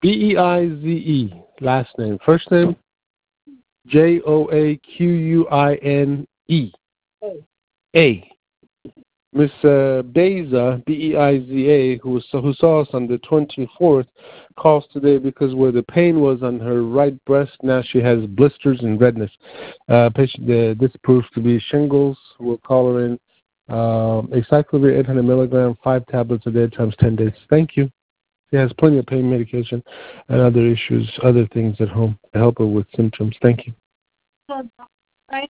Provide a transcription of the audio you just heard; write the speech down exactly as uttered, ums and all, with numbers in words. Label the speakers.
Speaker 1: B E I Z E, last name. First name, J O A Q U I N E. A. Miss uh, Beza, B E I Z A, who, was, who saw us on the twenty-fourth, calls today because where the pain was on her right breast, now she has blisters and redness. Uh, patient, uh, this proves to be shingles. We'll call her in. Uh, acyclovir eight hundred milligram, five tablets a day times ten days. Thank you. She has plenty of pain medication and other issues, other things at home to help her with symptoms. Thank you.